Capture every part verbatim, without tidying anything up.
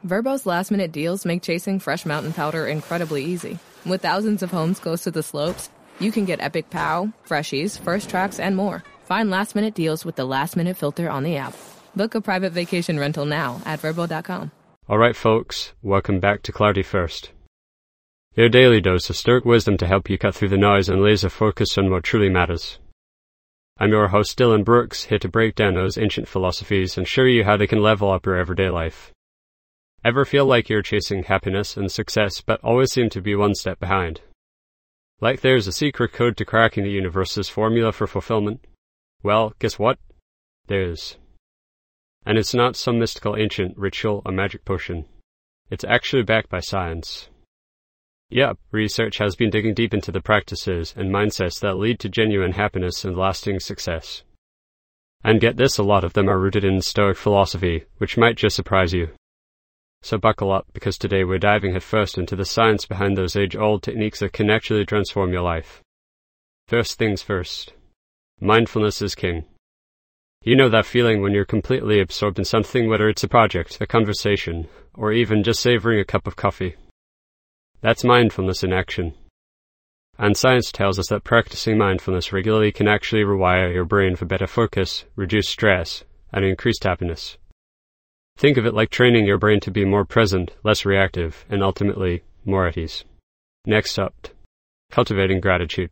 Verbo's last-minute deals make chasing fresh mountain powder incredibly easy. With thousands of homes close to the slopes, you can get Epic Pow, Freshies, First Tracks, and more. Find last-minute deals with the last-minute filter on the app. Book a private vacation rental now at verbo dot com. All right, folks, welcome back to Clarity First. Your daily dose of Stoic wisdom to help you cut through the noise and laser focus on what truly matters. I'm your host, Dylan Brooks, here to break down those ancient philosophies and show you how they can level up your everyday life. Ever feel like you're chasing happiness and success, but always seem to be one step behind? Like there's a secret code to cracking the universe's formula for fulfillment? Well, guess what? There's. And it's not some mystical ancient ritual or magic potion. It's actually backed by science. Yep, research has been digging deep into the practices and mindsets that lead to genuine happiness and lasting success. And get this, a lot of them are rooted in Stoic philosophy, which might just surprise you. So buckle up, because today we're diving headfirst into the science behind those age-old techniques that can actually transform your life. First things first. Mindfulness is king. You know that feeling when you're completely absorbed in something, whether it's a project, a conversation, or even just savoring a cup of coffee. That's mindfulness in action. And science tells us that practicing mindfulness regularly can actually rewire your brain for better focus, reduced stress, and increased happiness. Think of it like training your brain to be more present, less reactive, and ultimately, more at ease. Next up, cultivating gratitude.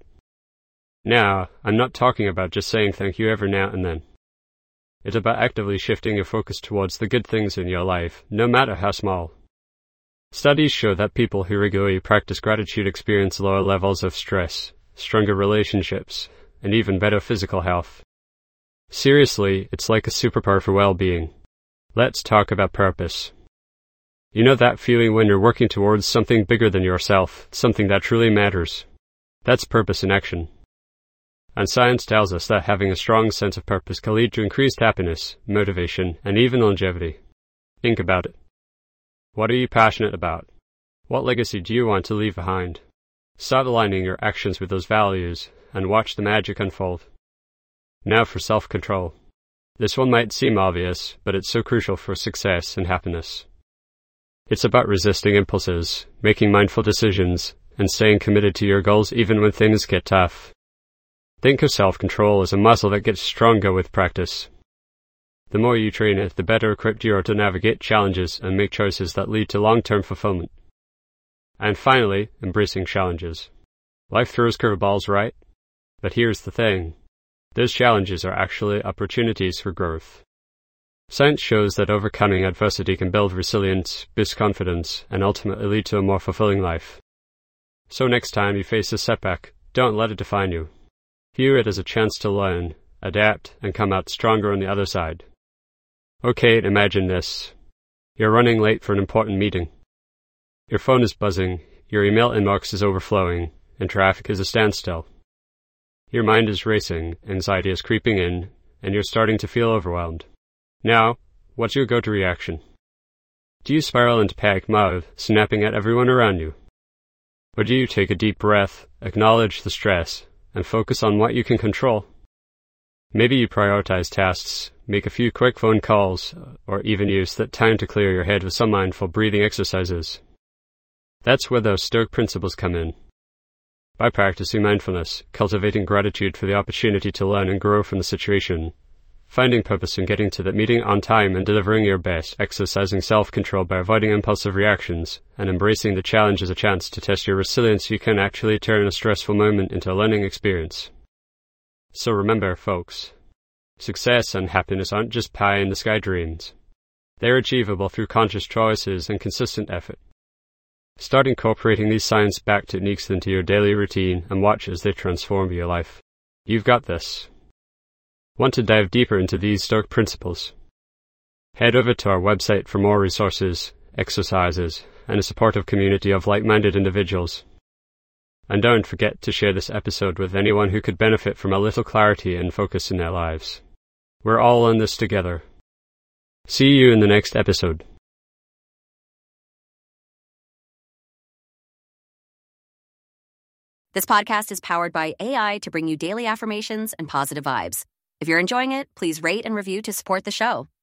Now, I'm not talking about just saying thank you every now and then. It's about actively shifting your focus towards the good things in your life, no matter how small. Studies show that people who regularly practice gratitude experience lower levels of stress, stronger relationships, and even better physical health. Seriously, it's like a superpower for well-being. Let's talk about purpose. You know that feeling when you're working towards something bigger than yourself, something that truly matters? That's purpose in action. And science tells us that having a strong sense of purpose can lead to increased happiness, motivation, and even longevity. Think about it. What are you passionate about? What legacy do you want to leave behind? Start aligning your actions with those values, and watch the magic unfold. Now for self-control. This one might seem obvious, but it's so crucial for success and happiness. It's about resisting impulses, making mindful decisions, and staying committed to your goals even when things get tough. Think of self-control as a muscle that gets stronger with practice. The more you train it, the better equipped you are to navigate challenges and make choices that lead to long-term fulfillment. And finally, embracing challenges. Life throws curveballs, right? But here's the thing. Those challenges are actually opportunities for growth. Science shows that overcoming adversity can build resilience, boost confidence, and ultimately lead to a more fulfilling life. So next time you face a setback, don't let it define you. View it as a chance to learn, adapt, and come out stronger on the other side. Okay, imagine this. You're running late for an important meeting. Your phone is buzzing, your email inbox is overflowing, and traffic is a standstill. Your mind is racing, anxiety is creeping in, and you're starting to feel overwhelmed. Now, what's your go-to reaction? Do you spiral into panic mode, snapping at everyone around you? Or do you take a deep breath, acknowledge the stress, and focus on what you can control? Maybe you prioritize tasks, make a few quick phone calls, or even use that time to clear your head with some mindful breathing exercises. That's where those Stoic principles come in. By practicing mindfulness, cultivating gratitude for the opportunity to learn and grow from the situation, finding purpose in getting to that meeting on time and delivering your best, exercising self-control by avoiding impulsive reactions, and embracing the challenge as a chance to test your resilience, you can actually turn a stressful moment into a learning experience. So remember, folks, success and happiness aren't just pie-in-the-sky dreams. They're achievable through conscious choices and consistent effort. Start incorporating these science-backed techniques into your daily routine and watch as they transform your life. You've got this. Want to dive deeper into these Stoic principles? Head over to our website for more resources, exercises, and a supportive community of like-minded individuals. And don't forget to share this episode with anyone who could benefit from a little clarity and focus in their lives. We're all in this together. See you in the next episode. This podcast is powered by A I to bring you daily affirmations and positive vibes. If you're enjoying it, please rate and review to support the show.